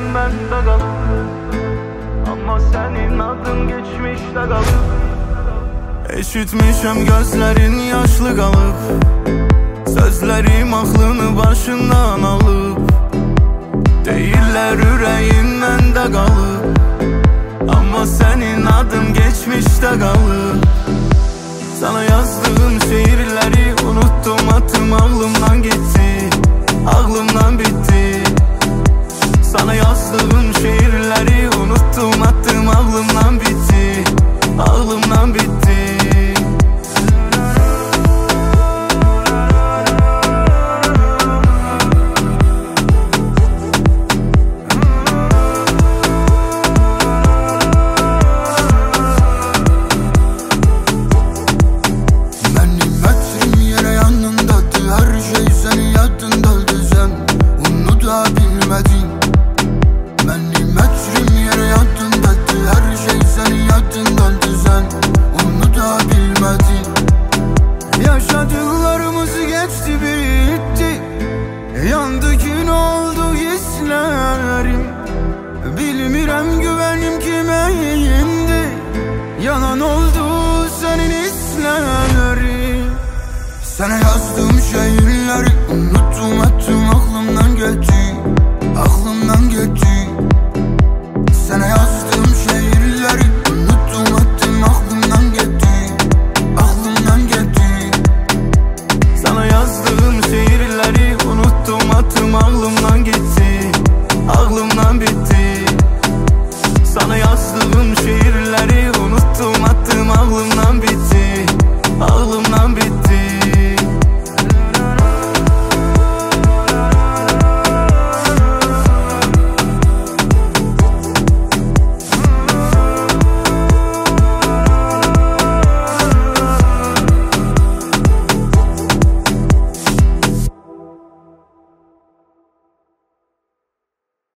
bende kalır, ama senin adın geçmişte kalır. Eşitmişim gözlerin yaşlı kalıp, sözlerim aklını başından alıp. Değiller yüreğin bende kalıp, ama senin adın geçmişte kalır. Sana yazdığım şiirleri unuttum, attım, aklımdan gitti, aklımdan bitti. Sana yazdığım şiirleri unuttum, attım, aklımdan bitti, aklımdan bitti. Yaşadıklarımız geçti bitti, yandı gün oldu hislerim. Bilmirem güvenim kime indi, yalan oldu senin hislerin. Sana yazdığım şiirleri unuttum, attım, aklımdan gitti, aklımdan gitti. Sana yazdığım şiirleri unuttum, attım, aklımdan gitti, aklımdan gitti. Sana yazdığım şiirleri unuttum, attım, aklımdan gitti, aklımdan bitti.